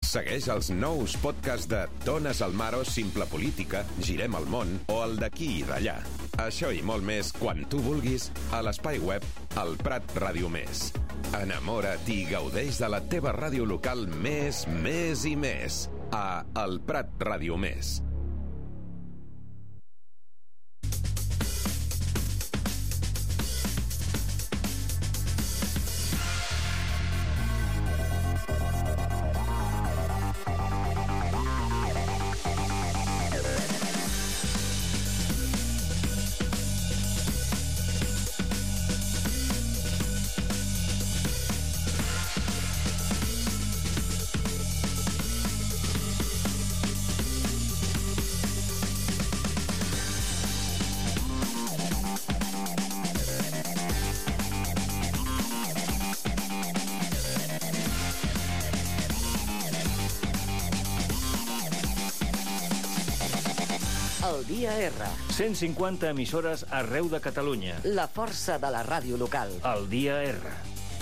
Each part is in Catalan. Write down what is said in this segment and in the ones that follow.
Segueix els nous podcasts de Dones al Mar o Simple Política, Girem el món o el d'aquí i d'allà. Això i molt més quan tu vulguis a l'espai web El Prat Ràdio Més. Enamora't i gaudeix de la teva ràdio local més i més a El Prat Ràdio Més. El Dia R. 150 emissores arreu de Catalunya. La força de la ràdio local. El Dia R.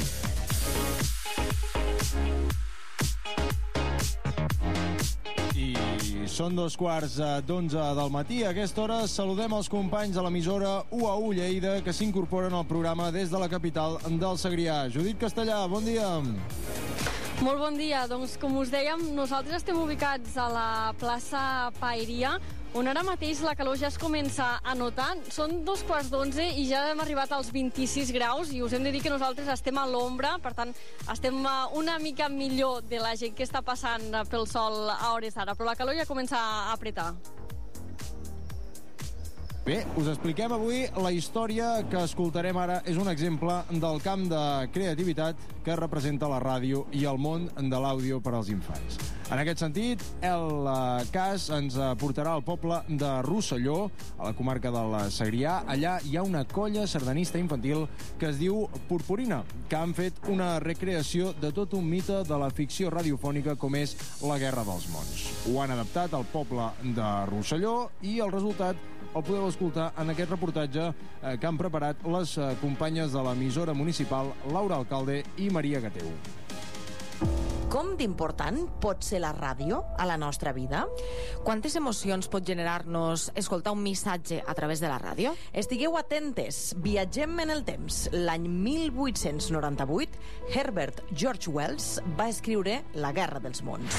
I són 2:15 del matí. A aquesta hora saludem els companys de l'emissora UAU Lleida que s'incorporen al programa des de la capital del Segrià. Judit Castellà, bon dia. Molt bon dia. Doncs, com us dèiem, nosaltres estem ubicats a la plaça Paeria, on ara mateix la calor ja es comença a notar. Són 11:15 i ja hem arribat als 26 graus i us hem de dir que nosaltres estem a l'ombra, per tant, estem una mica millor de la gent que està passant pel sol a hores d'ara, però la calor ja comença a apretar. Bé, us expliquem avui la història que escoltarem ara. És un exemple del camp de creativitat que representa la ràdio i el món de l'àudio per als infants. En aquest sentit, el cas ens portarà al poble de Rosselló, a la comarca del Segrià. Allà hi ha una colla sardanista infantil que es diu Purpurina, que han fet una recreació de tot un mite de la ficció radiofònica com és la Guerra dels Mons. Ho han adaptat al poble de Rosselló i el resultat el podeu escoltar en aquest reportatge que han preparat les companyes de l'emissora municipal Laura Alcalde i Maria Gateu. Com d'important pot ser la ràdio a la nostra vida? Quantes emocions pot generar-nos escoltar un missatge a través de la ràdio? Estigueu atentes, viatgem en el temps. L'any 1898, Herbert George Wells va escriure La Guerra dels Mons.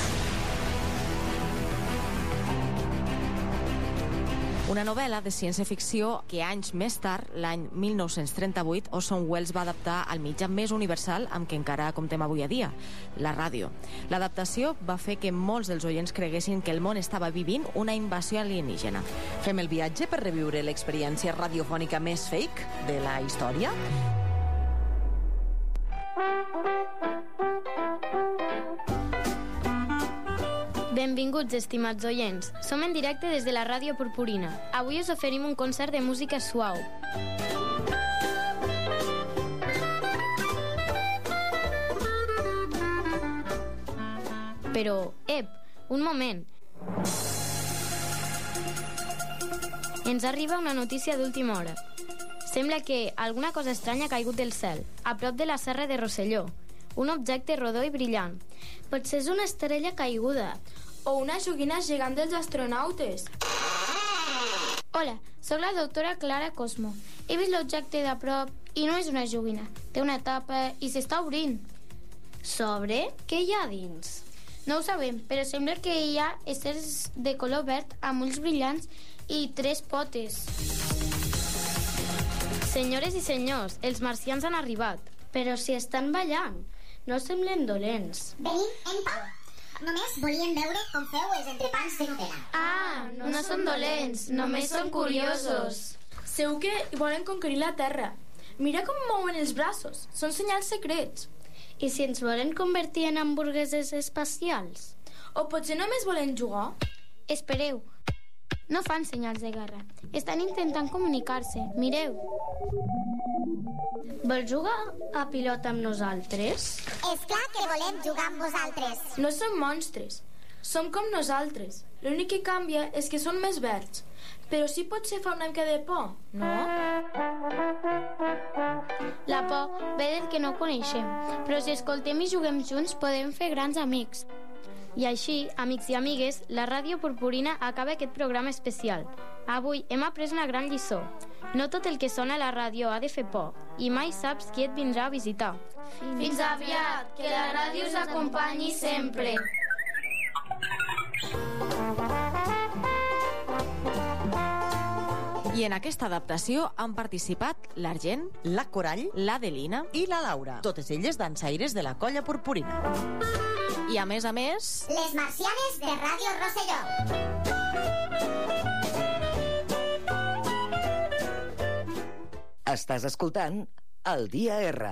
Una novel·la de ciència-ficció que anys més tard, l'any 1938, Orson Welles va adaptar al mitjà més universal amb què encara comptem avui a dia, la ràdio. L'adaptació va fer que molts dels oients creguessin que el món estava vivint una invasió alienígena. Fem el viatge per reviure l'experiència radiofònica més fake de la història? Benvinguts, estimats oients. Som en directe des de la Ràdio Purpurina. Avui us oferim un concert de música suau. Però, un moment. Ens arriba una notícia d'última hora. Sembla que alguna cosa estranya ha caigut del cel, a prop de la serra de Rosselló. Un objecte rodó i brillant. Potser és una estrella caiguda o una joguina gegant dels astronautes. Hola, sóc la doctora Clara Cosmo. He vist l'objecte de prop i no és una joguina. Té una tapa i s'està obrint. Sobre? Què hi ha dins? No ho sabem, però sembla que hi ha éssers de color verd amb ulls brillants i 3 potes. Senyores i senyors, els marcians han arribat. Però si estan ballant, no semblen dolents. Venim en pau. Només volíem veure com feu els entrepans de Nutella. Ah, no són dolents, només són curiosos. Segur que volen conquerir la Terra. Mira com mouen els braços, són senyals secrets. I si ens volen convertir en hamburgueses espacials? O potser només volen jugar? Espereu, no fan senyals de guerra. Estan intentant comunicar-se, mireu. Vol jugar a pilota amb nosaltres? És clar que volem jugar amb vosaltres. No som monstres, som com nosaltres. L'únic que canvia és que són més verds. Però sí potser fa una mica de por, no? La por ve del que no coneixem, però si escoltem i juguem junts podem fer grans amics. I així, amics i amigues, la Ràdio Purpurina acaba aquest programa especial. Avui hem après una gran lliçó. No tot el que sona a la ràdio ha de fer por, i mai saps qui et vindrà a visitar. Fins aviat, que la ràdio us acompanyi sempre. I en aquesta adaptació han participat l'Argent, La Corall l'Adelina i la Laura. totes elles dansaires de la Colla Purpurina. I a més, Les marcianes de Ràdio Rosselló. Estàs escoltant El Dia R.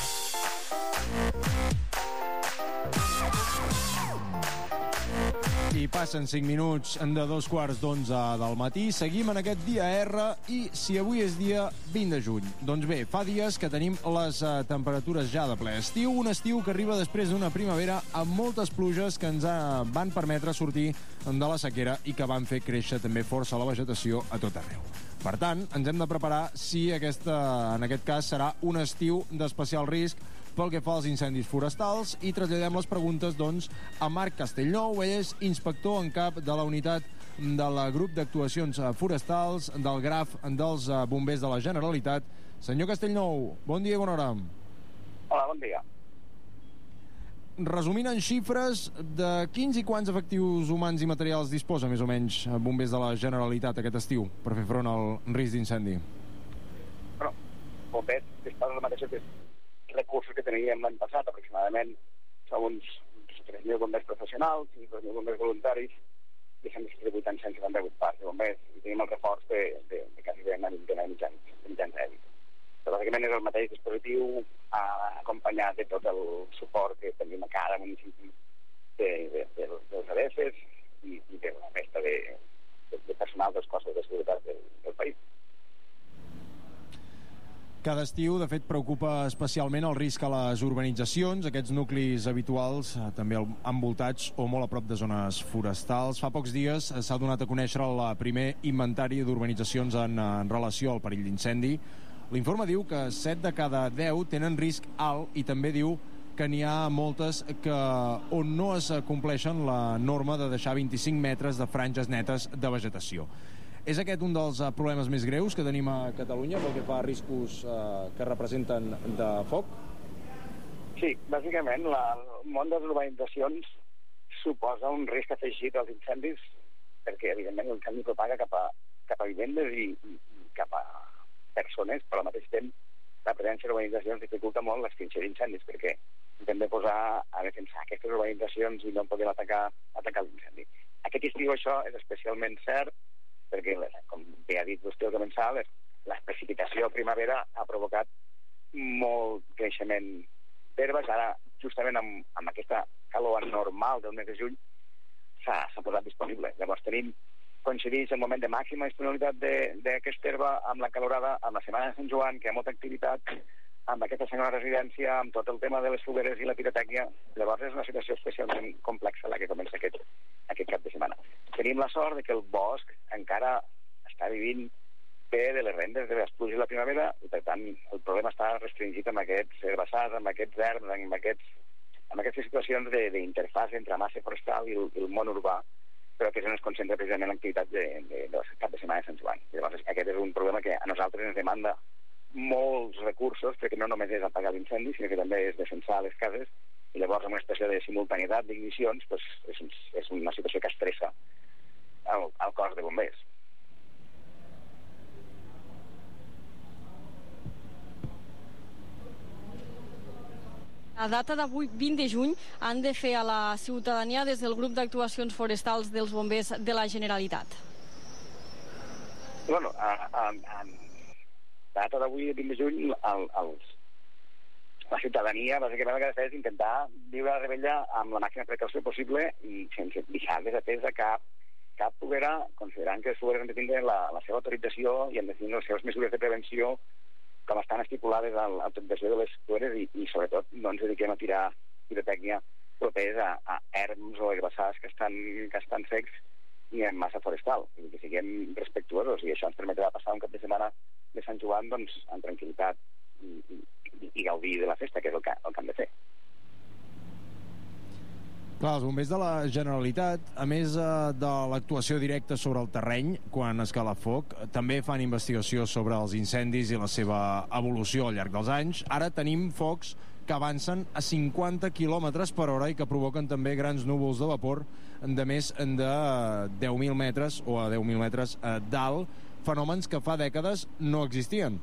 I passen 5 minuts de 2:15 del matí. Seguim en aquest dia R i si avui és dia 20 de juny. Doncs bé, fa dies que tenim les temperatures ja de ple estiu. Un estiu que arriba després d'una primavera amb moltes pluges que ens van permetre sortir de la sequera i que van fer créixer també força la vegetació a tot arreu. Per tant, ens hem de preparar si en aquest cas serà un estiu d'especial risc pel que fa als incendis forestals i traslladem les preguntes, doncs, a Marc Castellnou. Ell és inspector en cap de la unitat del grup d'actuacions forestals del GRAF dels bombers de la Generalitat. Senyor Castellnou, bon dia i bona hora. Hola, bon dia. Resumint en xifres, de quins i quants efectius humans i materials disposa, més o menys, bombers de la Generalitat aquest estiu per fer front al risc d'incendi? Bueno, bombers disposa dels mateixos recursos que teníem l'any passat, aproximadament som uns 3.000 bombers professionals i 2.000 bombers voluntaris i s'han distribuït en 178 parts de bombers i tenim el reforç de quasi una vintena de mitjans aèris. Però bàsicament és el mateix dispositiu acompanyat de tot el suport que tenim a cada municipi dels ADFs i de la resta de personal dels cossos de seguretat del país. Cada estiu, de fet, preocupa especialment el risc a les urbanitzacions, aquests nuclis habituals, també envoltats o molt a prop de zones forestals. Fa pocs dies s'ha donat a conèixer el primer inventari d'urbanitzacions en relació al perill d'incendi. L'informe diu que 7 de cada 10 tenen risc alt i també diu que n'hi ha moltes on no es compleixen la norma de deixar 25 metres de franges netes de vegetació. És aquest un dels problemes més greus que tenim a Catalunya pel que fa a riscos que representen de foc? Sí, bàsicament el món de les urbanitzacions suposa un risc afegit als incendis perquè, evidentment, l'incendi propaga cap a vivendes i cap a persones, però al mateix temps la presència d'urbanitzacions dificulta molt l'extinció d'incendis perquè hem de posar a defensar aquestes urbanitzacions i no poder atacar l'incendi. Aquest estiu això és especialment cert perquè, com bé ha dit vostè al començar, la precipitació a primavera ha provocat molt creixement d'herbes. Ara, justament amb aquesta calor anormal del mes de juny, s'ha posat disponible. Llavors coincideix el moment de màxima disponibilitat d'aquesta herba amb la calorada, amb la Setmana de Sant Joan, que hi ha molta activitat, amb aquesta segona residència, amb tot el tema de les fogueres i la pirotècnia. Llavors és una situació especialment complexa la que comença aquest cap de setmana. Tenim la sort de que el bosc encara està vivint bé de les rendes de les pluges de la primavera i, per tant, el problema està restringit amb aquests herbassars, amb aquests herbs, amb aquestes situacions d'interfàs entre massa forestal i el món urbà, però que és on es concentra precisament l'activitat del cap de setmana de Sant Joan. Llavors, aquest és un problema que a nosaltres ens demanda molts recursos, perquè no només és apagar l'incendi, sinó que també és defensar les cases, i llavors amb una situació de simultanietat d'ignicions és una situació que estressa el cos de bombers. A data d'avui, 20 de juny, han de fer a la ciutadania des del grup d'actuacions forestals dels bombers de la Generalitat. Bueno, a data d'avui, 20 de juny, la ciutadania, bàsicament, el que ha de fer és intentar viure la rebella amb la màxima precaució possible i sense deixar desatesa cap foguera, considerant que les fogueres han de tindre la seva autorització i han de tenir les seves mesures de prevenció com estan estipulades a l'autorització de les fogueres i sobretot, no ens dediquem a tirar pirotècnia propers a erms o herbassars que estan secs i en massa forestal. I que siguem respectuosos i això ens permetrà passar un cap de setmana de Sant Joan doncs, amb tranquil·litat i gaudir de la festa, que és el que hem de fer. Clar, els bombers de la Generalitat, a més de l'actuació directa sobre el terreny quan escala foc, també fan investigació sobre els incendis i la seva evolució al llarg dels anys. Ara tenim focs que avancen a 50 km per hora i que provoquen també grans núvols de vapor de més de 10.000 metres o a 10.000 metres d'alt, fenòmens que fa dècades no existien.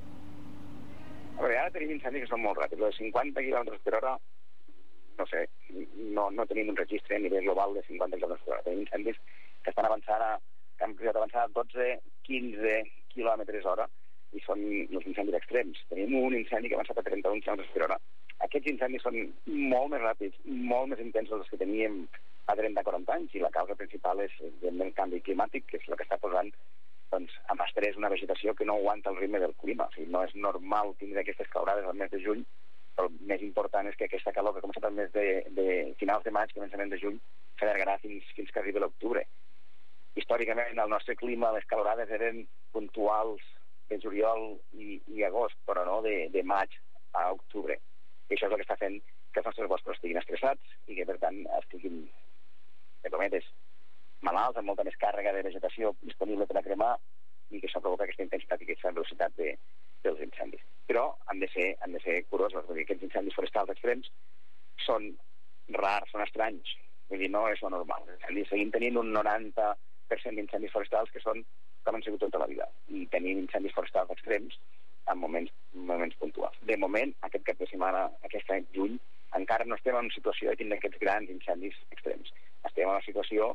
A veure, ara tenim incendis que són molt ràpids, de 50 km per hora, no sé, no tenim un registre a nivell global de 50 km per hora. Tenim incendis que estan avançant que han avançat a 12-15 km hora i són uns incendis extrems. Tenim un incendi que ha avançat a 31 km per hora. Aquests incendis són molt més ràpids, molt més intensos dels que teníem a 30-40 anys i la causa principal és el canvi climàtic, que és el que està posant amb estrès una vegetació que no aguanta el ritme del clima. O sigui, no és normal tindre aquestes calorades al mes de juny, però el més important és que aquesta calor que ha començat al mes de finals de maig, començament de juny, s'allargarà fins que arribi l'octubre. Històricament, el nostre clima, les calorades eren puntuals de juliol i agost, però no de maig a octubre. I això és el que està fent que els nostres boscos estiguin estressats i que, per tant, estiguin, de cometes, malalts, amb molta més càrrega de vegetació disponible per a cremar i que això provoca aquesta intensitat i aquesta velocitat dels incendis. Però han de ser curosos, perquè aquests incendis forestals extrems són rars, són estranys, vull dir, no és lo normal. Seguim tenint un 90% d'incendis forestals que són com han sigut tota la vida, i tenim incendis forestals extrems en moments puntuals. De moment, aquest cap de setmana, aquest any juny, encara no estem en una situació de tindre aquests grans incendis extrems. Estem en una situació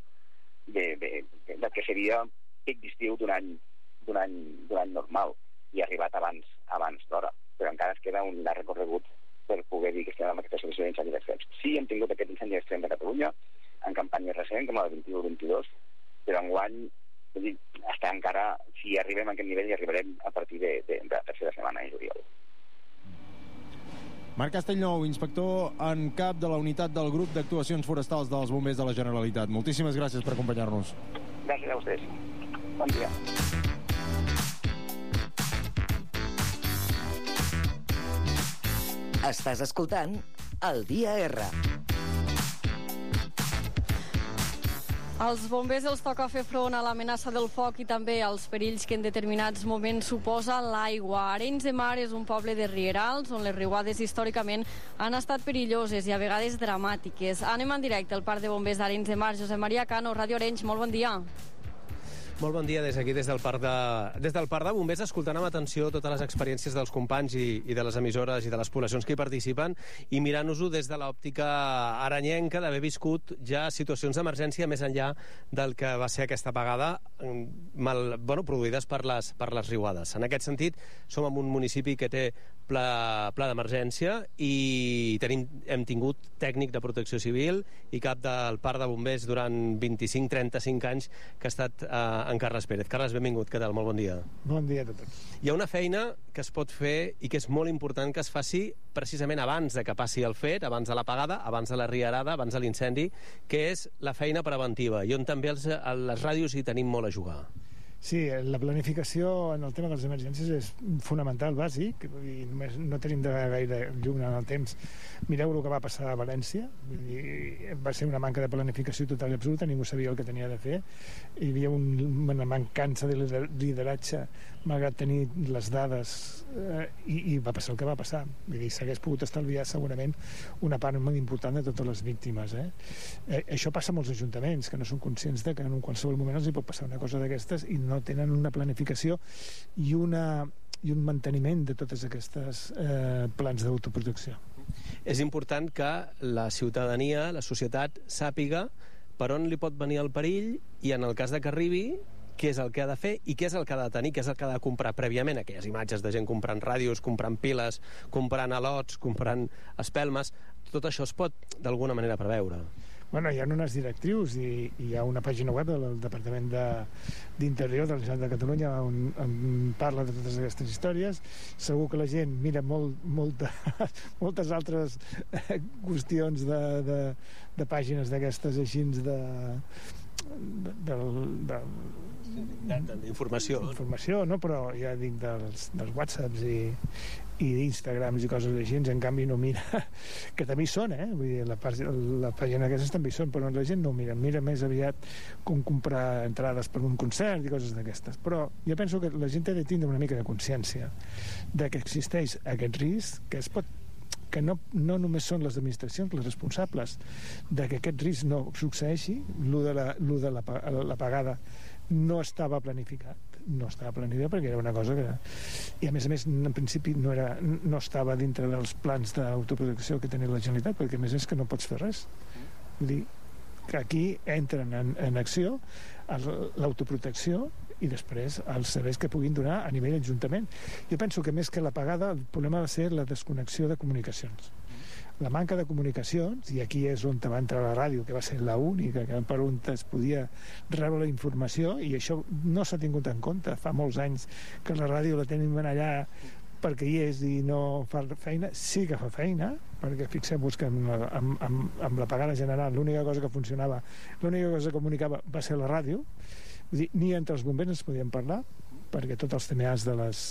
del que seria pic d'estiu d'un any normal, i ha arribat abans d'hora, però encara es queda un llarg recorregut per poder dir que estem en aquesta situació d'incendis extrems. Sí, hem tingut aquest incendi extrem de Catalunya en campanyes recents, com la de 21-22, però enguany, està encara, si arribem a aquest nivell, arribarem a partir de la tercera setmana de juliol. Marc Castellnou, inspector en cap de la unitat del grup d'actuacions forestals dels bombers de la Generalitat. Moltíssimes gràcies per acompanyar-nos. Gràcies a vostès. Bon dia. Estàs escoltant El Dia R. Als bombers els toca fer front a l'amenaça del foc i també als perills que en determinats moments suposa l'aigua. Arenys de Mar és un poble de rierals on les riuades històricament han estat perilloses i a vegades dramàtiques. Anem en directe al Parc de Bombers d'Arenys de Mar. Josep Maria Cano, Ràdio Arenys, molt bon dia. Molt bon dia des d'aquí, des del Parc de Bombers, escoltant amb atenció totes les experiències dels companys i de les emissores i de les poblacions que hi participen i mirant-nos-ho des de l'òptica aranyenca d'haver viscut ja situacions d'emergència més enllà del que va ser aquesta apagada produïdes per les riuades. En aquest sentit, som en un municipi que té pla d'emergència i hem tingut tècnic de protecció civil i cap del Parc de Bombers durant 25-35 anys que ha estat en Carles Pérez. Carles, benvingut, què tal? Molt bon dia. Bon dia a tots. Hi ha una feina que es pot fer i que és molt important que es faci precisament abans de que passi el fet, abans de l'apagada, abans de la rierada, abans de l'incendi, que és la feina preventiva i on també les ràdios hi tenim molt a jugar. Sí, la planificació en el tema de les emergències és fonamental, bàsic, i només no tenim de gaire llum en el temps. Mireu el que va passar a València, va ser una manca de planificació total i absoluta, ningú sabia el que tenia de fer, hi havia una mancança de lideratge malgrat tenir les dades, i va passar el que va passar. S'hagués pogut estalviar segurament una part molt important de totes les víctimes. Això passa a molts ajuntaments que no són conscients de que en qualsevol moment els hi pot passar una cosa d'aquestes i no tenen una planificació i un manteniment de totes aquestes plans d'autoprotecció. És important que la ciutadania, la societat, sàpiga per on li pot venir el perill i en el cas de que arribi què és el que ha de fer i què és el que ha de tenir, què és el que ha de comprar prèviament. Aquelles imatges de gent comprant ràdios, comprant piles, comprant alots, comprant espelmes, tot això es pot d'alguna manera preveure. Bueno, hi ha unes directrius i hi ha una pàgina web del Departament d'Interior de la Generalitat de Catalunya on parla de totes aquestes històries. Segur que la gent mira moltes altres qüestions de pàgines d'aquestes així D'informació. Informació, no? Però ja dic dels WhatsApps i d'Instagrams i coses així, en canvi no mira, que també hi són, vull dir, la pàgina aquestes també hi són, però la gent no ho mira més aviat com comprar entrades per un concert i coses d'aquestes. Però jo penso que la gent ha de tindre una mica de consciència de que existeix aquest risc, que no només són les administracions les responsables de que aquest risc no succeeixi. Lo de l'apagada no estava planificat perquè era una cosa que... I a més, en principi no estava dintre dels plans d'autoprotecció que tenia la Generalitat, perquè a més és que no pots fer res. Vull dir que aquí entren en acció l'autoprotecció i després els serveis que puguin donar a nivell ajuntament. Jo penso que més que l'apagada, el problema va ser la desconnexió de comunicacions. La manca de comunicacions, i aquí és on va entrar la ràdio, que va ser l'única per on es podia rebre la informació, i això no s'ha tingut en compte. Fa molts anys que la ràdio la tenim allà perquè hi és i no fa feina. Sí que fa feina, perquè fixem-vos que amb l'apagada general l'única cosa que funcionava, l'única cosa que comunicava va ser la ràdio. Vull dir, ni entre els bombers ens podíem parlar, perquè tots els TMAs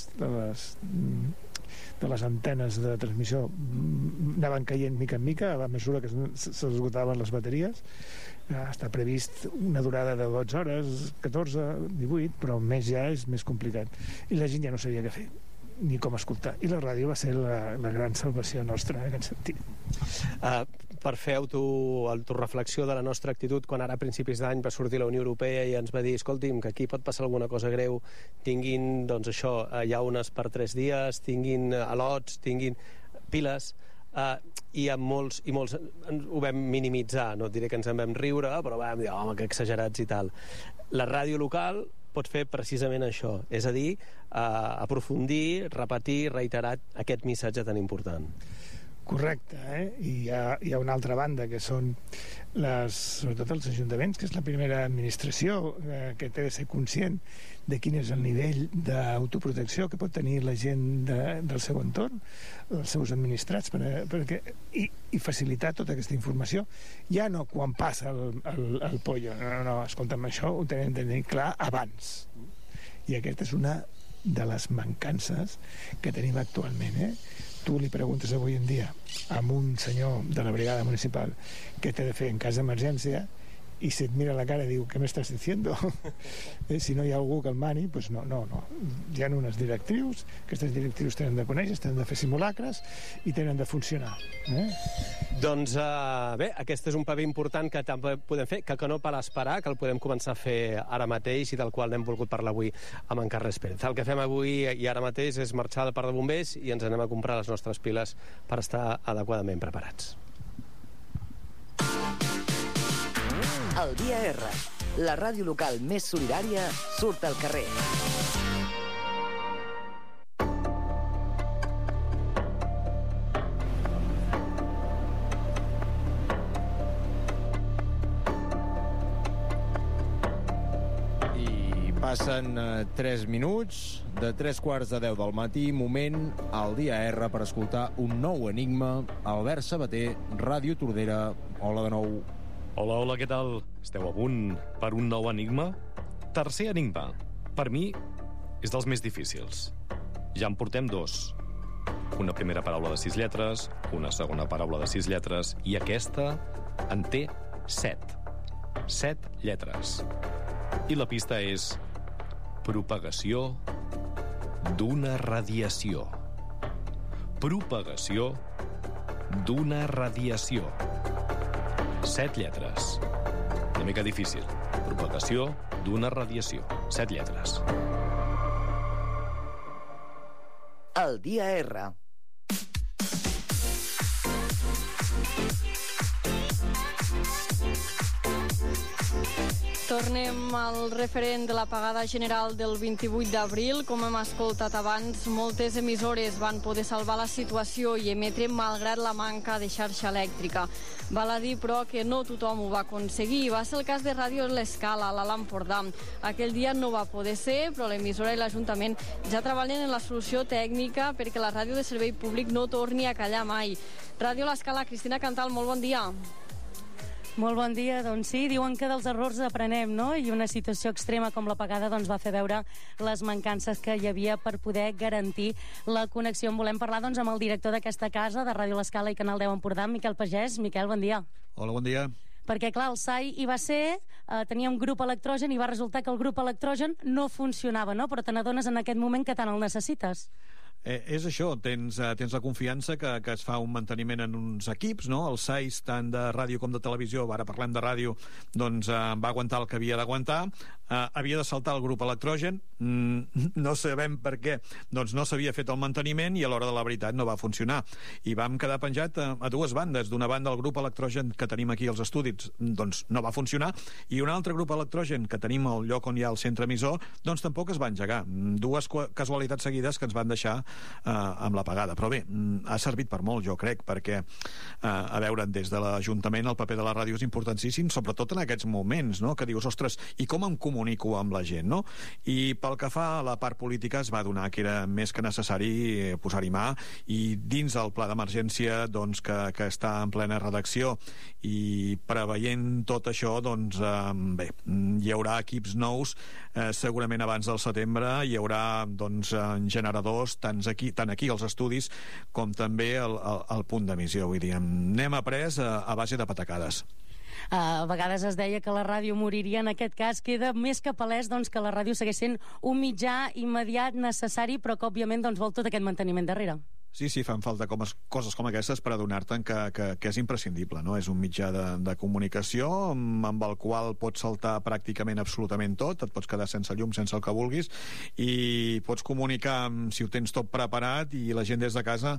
de les antenes de transmissió anaven caient mica en mica a la mesura que s'esgotaven les bateries. Està previst una durada de 12 hores, 14, 18, però més ja és més complicat. I la gent ja no sabia què fer, ni com escoltar. I la ràdio va ser la gran salvació nostra en aquest sentit. Per fer autoreflexió de la nostra actitud, quan ara a principis d'any va sortir la Unió Europea i ens va dir, escolti'm, que aquí pot passar alguna cosa greu, tinguin, doncs això, llaunes per 3 dies, tinguin alots, tinguin piles, i molts ho vam minimitzar, no et diré que ens en vam riure, però vam dir, home, que exagerats i tal. La ràdio local pot fer precisament això, és a dir, aprofundir, repetir, reiterar aquest missatge tan important. Correcte, I hi ha una altra banda, que són sobretot els ajuntaments, que és la primera administració que té de ser conscient de quin és el nivell d'autoprotecció que pot tenir la gent del seu entorn, els seus administrats, i facilitar tota aquesta informació. Ja no quan passa el pollo, no, escolta'm, això ho tenim de tenir clar abans. I aquesta és una de les mancances que tenim actualment, Tu li preguntes avui en dia a un senyor de la brigada municipal què té de fer en cas d'emergència i si et mira la cara i diu, ¿qué me estás diciendo? Si no hi ha algú que el mani, doncs no. Hi ha unes directrius, aquestes directrius tenen de conèixer, tenen de fer simulacres i tenen de funcionar. Doncs bé, aquest és un paper important que també podem fer, que no cal esperar, que el podem començar a fer ara mateix i del qual n'hem volgut parlar avui amb en Carles Pérez. El que fem avui i ara mateix és marxar al Parc de Bombers i ens anem a comprar les nostres piles per estar adequadament preparats. El Dia R, la ràdio local més solidària, surt al carrer. I passen 3 minuts de 3:15 del matí, moment al Dia R per escoltar un nou enigma. Albert Sabater, Ràdio Tordera. Hola de nou. Hola, què tal? Esteu a punt per un nou enigma? Tercer enigma. Per mi, és dels més difícils. Ja en portem 2. Una primera paraula de 6 lletres, una segona paraula de 6 lletres, i aquesta en té 7. 7 lletres. I la pista és propagació d'una radiació. Propagació d'una radiació. 7 lletres. Una mica difícil. Propagació d'una radiació. 7 lletres. El Dia R. Tornem al referent de l'apagada general del 28 d'abril. Com hem escoltat abans, moltes emissores van poder salvar la situació i emetre malgrat la manca de xarxa elèctrica. Val a dir, però, que no tothom ho va aconseguir. Va ser el cas de Ràdio L'Escala, a l'Alt Empordà. Aquell dia no va poder ser, però l'emissora i l'Ajuntament ja treballen en la solució tècnica perquè la ràdio de servei públic no torni a callar mai. Ràdio L'Escala, Cristina Cantal, molt bon dia. Molt bon dia. Doncs sí, diuen que dels errors aprenem, no? I una situació extrema com l'apagada doncs, va fer veure les mancances que hi havia per poder garantir la connexió. En volem parlar doncs, amb el director d'aquesta casa, de Ràdio L'Escala i Canal 10 Empordà, Miquel Pagès. Miquel, bon dia. Hola, bon dia. Perquè, clar, el SAI hi va ser, tenia un grup electrogen i va resultar que el grup electrogen no funcionava, no? Però te n'adones en aquest moment que tant el necessites. És això, tens la confiança que es fa un manteniment en uns equips, no? Els SAIs, tant de ràdio com de televisió, ara parlem de ràdio, doncs va aguantar el que havia d'aguantar, havia de saltar el grup electrogen, no sabem per què, doncs no s'havia fet el manteniment i a l'hora de la veritat no va funcionar. I vam quedar penjat a dues bandes. D'una banda el grup electrogen que tenim aquí als estudis, doncs no va funcionar, i un altre grup electrogen que tenim al lloc on hi ha el centre emissor, doncs tampoc es va engegar. Dues casualitats seguides que ens van deixar amb l'apagada. Però bé, ha servit per molt, jo crec, perquè, a veure, des de l'Ajuntament el paper de la ràdio és importantíssim, sobretot en aquests moments, no?, que dius, ostres, i com em comunico amb la gent, no? I pel que fa a la part política es va donar que era més que necessari posar-hi mà, i dins del pla d'emergència, doncs, que està en plena redacció, i preveient tot això, doncs, bé, hi haurà equips nous, segurament abans del setembre hi haurà, doncs, generadors, tant aquí als estudis com també al punt d'emissió. Vull dir, n'hem après a base de patacades. A vegades es deia que la ràdio moriria. En aquest cas queda més que palès doncs, que la ràdio segueix sent un mitjà immediat, necessari, però que òbviament doncs, vol tot aquest manteniment darrere. Sí, fan falta coses com aquestes per adonar-te'n que és imprescindible, no? És un mitjà de comunicació amb el qual pots saltar pràcticament absolutament tot, et pots quedar sense llum, sense el que vulguis, i pots comunicar si ho tens tot preparat, i la gent des de casa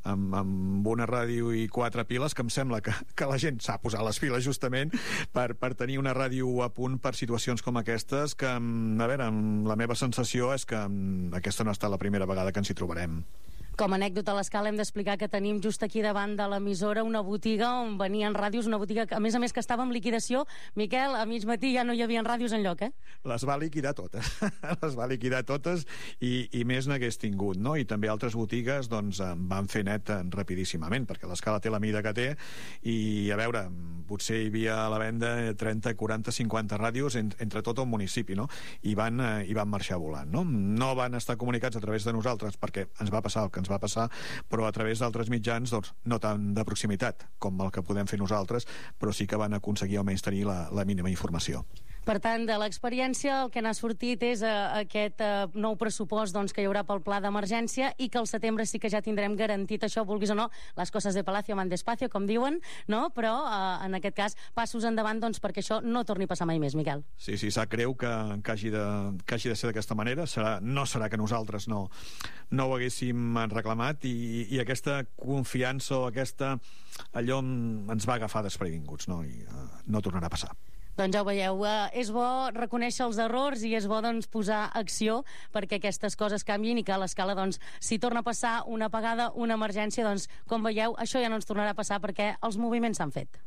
amb una ràdio i 4 piles, que em sembla que la gent s'ha posat les piles justament per tenir una ràdio a punt per situacions com aquestes, que, a veure, la meva sensació és que aquesta no ha estat la primera vegada que ens hi trobarem. Com a anècdota a l'Escala hem d'explicar que tenim just aquí davant de l'emissora una botiga on venien ràdios, una botiga que, a més que estava en liquidació. Miquel, a mig matí ja no hi havia ràdios enlloc, eh? Les va liquidar totes. Les va liquidar totes i més n'hagués tingut, no? I també altres botigues doncs van fer net rapidíssimament, perquè l'Escala té la mida que té i, a veure, potser hi havia a la venda 30, 40, 50 ràdios entre tot el municipi, no? I van marxar volant, no? No van estar comunicats a través de nosaltres perquè ens va passar el que ens va passar, però a través d'altres mitjans, doncs, no tan de proximitat com el que podem fer nosaltres, però sí que van aconseguir almenys tenir la mínima informació. Per tant, de l'experiència el que n'ha sortit és aquest nou pressupost doncs, que hi haurà pel pla d'emergència i que al setembre sí que ja tindrem garantit això, vulguis o no, les coses de Palacio van despacio, com diuen, no? Però en aquest cas, passos endavant doncs, perquè això no torni a passar mai més, Miquel. Sí, sap greu que hagi de ser d'aquesta manera. No serà que nosaltres no ho haguéssim reclamat i aquesta confiança o allò ens va agafar desprevinguts, no? I no tornarà a passar. Doncs ja ho veieu, és bo reconèixer els errors i és bo doncs, posar acció perquè aquestes coses canviïn i que a l'Escala, doncs, si torna a passar una apagada, una emergència, doncs, com veieu, això ja no ens tornarà a passar perquè els moviments s'han fet.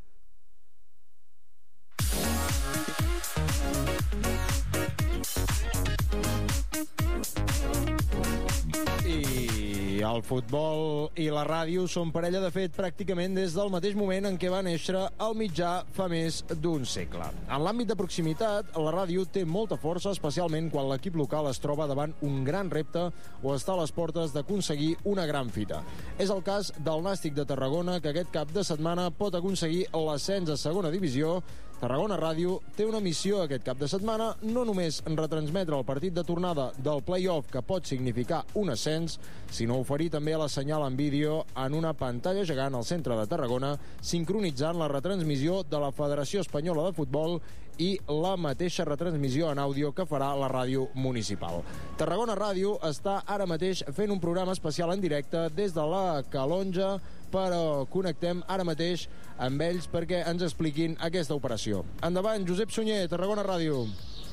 I el futbol i la ràdio són parella de fet pràcticament des del mateix moment en què va néixer el mitjà fa més d'un segle. En l'àmbit de proximitat, la ràdio té molta força, especialment quan l'equip local es troba davant un gran repte o està a les portes d'aconseguir una gran fita. És el cas del Nàstic de Tarragona, que aquest cap de setmana pot aconseguir l'ascens a segona divisió. Tarragona Ràdio té una missió aquest cap de setmana, no només retransmetre el partit de tornada del play-off que pot significar un ascens, sinó oferir també la senyal en vídeo en una pantalla gegant al centre de Tarragona, sincronitzant la retransmissió de la Federació Espanyola de Futbol i la mateixa retransmissió en àudio que farà la ràdio municipal. Tarragona Ràdio està ara mateix fent un programa especial en directe des de la Calonja, però connectem ara mateix amb ells perquè ens expliquin aquesta operació. Endavant, Josep Sunyer, Tarragona Ràdio.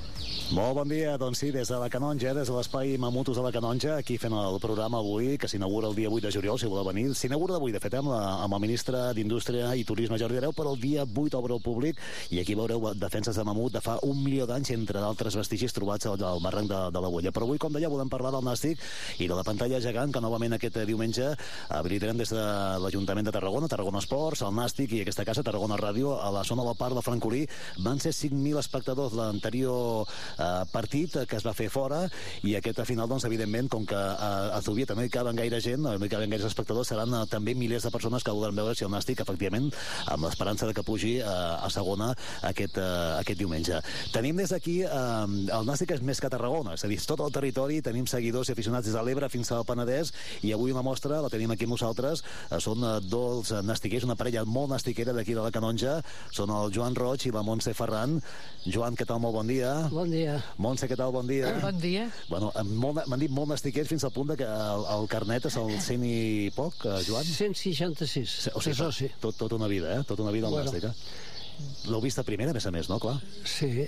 Molt bon dia, doncs sí, des de la Canonja, des de l'espai Mamutos de la Canonja, aquí fent el programa avui, que s'inaugura el dia 8 de juliol, si voleu venir. S'inaugura d'avui, de fet, amb el ministre d'Indústria i Turisme, Jordi Hereu, però el dia 8 obre al públic, i aquí veureu defenses de mamut de fa 1 milió d'anys, entre d'altres vestigis trobats al barranc de l'Agulla. Però avui, com deia, volem parlar del Nàstic i de la pantalla gegant, que novament aquest diumenge habilitarem des de l'Ajuntament de Tarragona, Tarragona Esports, el Nàstic i aquesta casa, Tarragona Ràdio, a la zona del Parc de Francolí. Van ser 5.000 espectadors l'anterior partit que es va fer fora, i aquest final, doncs, evidentment, com que a Zubieta no hi caben gaire gent, no hi caben gaires espectadors, seran també milers de persones que volen veure si el Nàstic, efectivament, amb l'esperança de que pugi a segona aquest diumenge. Tenim des d'aquí, el Nàstic és més que Tarragona, és a dir, tot el territori, tenim seguidors i aficionats des de l'Ebre fins al Penedès, i avui una mostra, la tenim aquí amb nosaltres, són dos nàstiquers, una parella molt nàstiquera d'aquí de la Canonja, són el Joan Roig i la Montse Ferran. Joan, què tal? Molt bon dia. Bon dia. Montse, què tal? Bon dia. Bon dia. Bueno, m'han dit molt nàstiquers fins al punt que el carnet és el 100 i poc, Joan? 166. O sigui, tota una vida, Tota una vida al Nàstic, L'heu vist a primera, a més, no? Clar. Sí,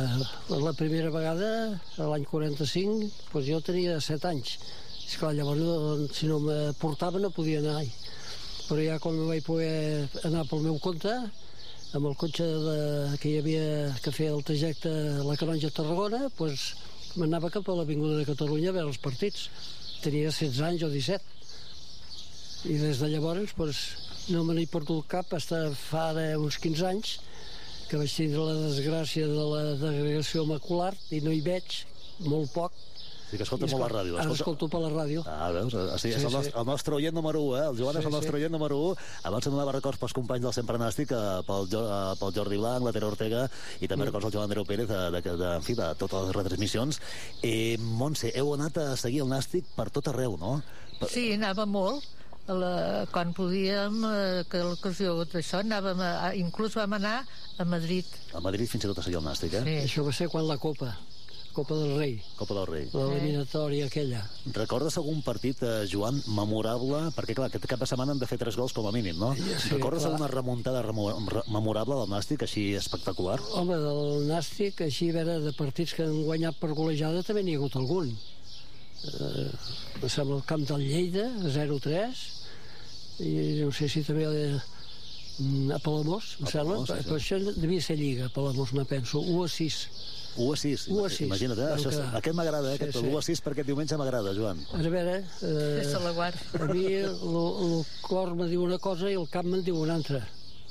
la primera vegada, l'any 45, doncs jo tenia 7 anys. Esclar, llavors, si no me portava, no podia anar. Però ja quan vaig poder anar pel meu compte, amb el cotxe que hi havia que fer el trajecte a la Canonja a Tarragona, doncs m'anava cap a l'Avinguda de Catalunya a veure els partits. Tenia 16 anys o 17. I des de llavors doncs, no me n'he perdut cap, fins fa ara uns 15 anys, que vaig tindre la desgràcia de la degradació macular i no hi veig, molt poc. Sí, que escolta molt la ràdio. Escolto per la ràdio. Veus? Sí, és el nostre oient número 1, El Joan és el nostre oient número 1. Abans em donava records pels companys del Sempre Nàstic, pel Jordi Blanc, la Tere Ortega, i també records al Joan Andreu Pérez, de totes les retransmissions. Montse, heu anat a seguir el Nàstic per tot arreu, no? Sí, anava molt. Quan podíem, que l'ocasió d'això, inclús vam anar a Madrid. A Madrid fins i tot a seguir el Nàstic, Sí. Això va ser quan la Copa del Rei. Copa del Rei. L'eliminatòria aquella. Recordes algun partit, Joan, memorable? Perquè, clar, aquest cap de setmana han de fer 3 gols com a mínim, no? Sí, recordes alguna remuntada memorable del Nàstic, així espectacular? Home, del Nàstic, així, a veure, de partits que han guanyat per golejada, també n'hi ha hagut algun. Em sembla el camp del Lleida, 0-3, i no sé si també a Palamós, em sembla, però això devia ser Lliga, Palamós, me penso, 1-6. 1-6, imagina't, aquest m'agrada, aquest 1-6 per aquest diumenge m'agrada, Joan. A veure, a mi el cor me diu una cosa i el cap me'n diu una altra.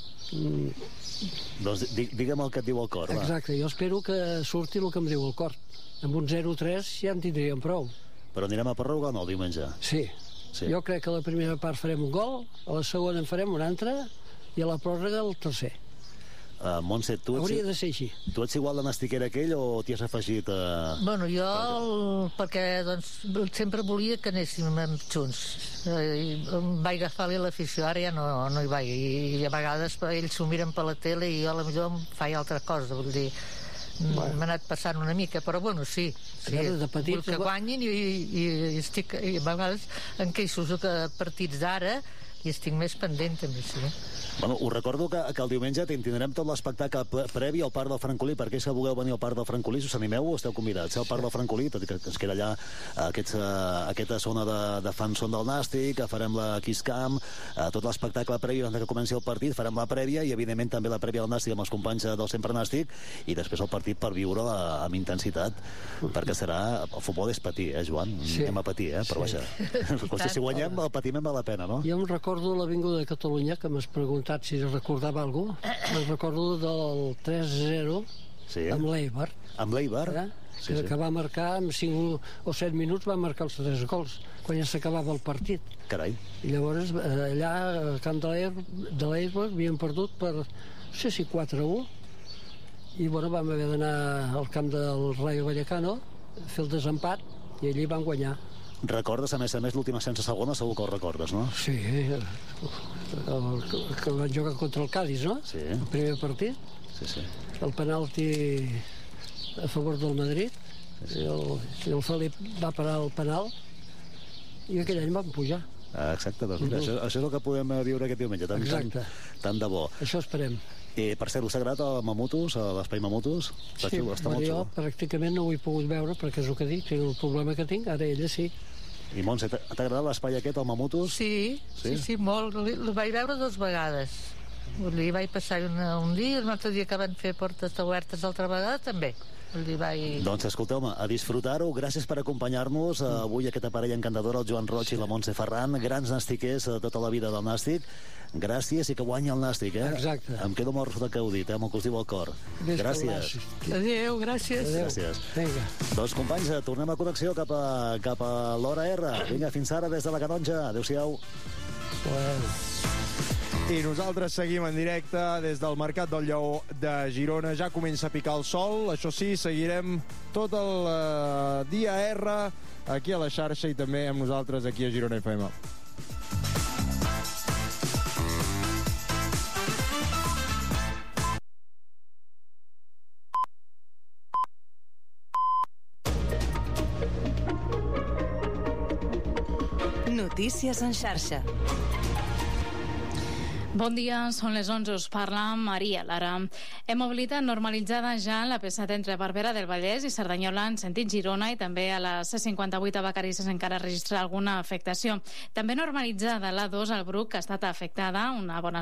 Doncs digue'm el que et diu el cor, va. Exacte, jo espero que surti el que em diu el cor. Amb un 0-3 ja en tindríem prou. Però anirem a pròrroga o no, el diumenge? Sí. Jo crec que a la primera part farem un gol, a la segona en farem un altre, i a la pròrroga el tercer. Montse, hauria de ser així. Tu ets igual de nàstiquera que ell o t'hi has afegit? Bueno, jo, perquè doncs, sempre volia que anéssim junts. Em vaig agafar-li l'afició, ara ja no hi vaig. I a vegades ells s'ho miren per la tele i jo potser em faig altra cosa, vull dir, m'ha anat passant una mica, però bueno, sí. Vull que guanyin i a vegades em queixo que partits d'ara i estic més pendent també, sí. Bueno, us recordo que el diumenge tindrem tot l'espectacle previ al Parc del Francolí. Per aquells que vulgueu venir al Parc del Francolí, si us animeu, esteu convidats. Al Parc del Francolí, tot i que es queda allà aquesta zona de fans són del Nàstic, farem la Kiss Camp, tot l'espectacle previ abans que comenci el partit, farem la prèvia i evidentment també la prèvia del Nàstic amb els companys del Sempre Nàstic, i després el partit per viure amb intensitat, perquè el futbol és patir, Joan? Anem a patir, però vaja. Si guanyem, el patiment val la pena, no? Jo em recordo l'Avinguda de Catalunya, que m'has preguntat si recordava alguna cosa. Me'n recordo del 3-0 amb l'Eibar. Amb l'Eibar? Que va marcar, en 5 o 7 minuts, va marcar els 3 gols, quan ja s'acabava el partit. Carai. I llavors, allà, al camp de l'Eibar, havien perdut per, no sé si 4-1, i bueno, vam haver d'anar al camp del Rayo Vallecano, fer el desempat, i allí van guanyar. Recordes, a més, l'última sense segona, segur que ho recordes, no? Sí, que van jugar contra el Cádiz, no? Sí. El primer partit. Sí. El penalti a favor del Madrid. Sí. El Felip va parar el penal i aquell any van pujar. Exacte, doncs mira, això és el que podem viure aquest diumenge, tant de bo. Això esperem. I, per cert, us ha agradat a Mamutus, a l'espai Mamutus? Sí, jo pràcticament no ho he pogut veure, perquè és el que dic, el problema que tinc, ara ella sí. I Montse, t'ha agradat l'espai aquest, el Mamutus? Sí, molt. El vaig veure 2 vegades. Hi vaig passar un dia, un altre dia que van fer portes obertes altra vegada, també. Doncs escolteu-me, a disfrutar-ho. Gràcies per acompanyar-nos avui aquesta parella encantadora, el Joan Roig i la Montse Ferran, grans nàstiquers de tota la vida del nàstic. Gràcies i que guanyi el nàstic, Exacte. Em quedo molt del que heu dit, amb el que us diu el cor. Gràcies. Adéu, gràcies. Gràcies. Vinga. Doncs companys, tornem a connexió cap a l'Hora R. Vinga, fins ara des de la Canonja. Adéu-siau. I nosaltres seguim en directe des del Mercat del Lleó de Girona. Ja comença a picar el sol. Això sí, seguirem tot el dia R aquí a la xarxa i també amb nosaltres aquí a Girona FM. Notícies en xarxa. Bon dia, són les 11, us parla Maria Lara. Mobilitat normalitzada ja en la P7 entre Barberà del Vallès i Cerdanyola en sentit Girona i també a la C58 a Vacarisses encara registra alguna afectació. També normalitzada l'A2 al Bruc, que ha estat afectada una bona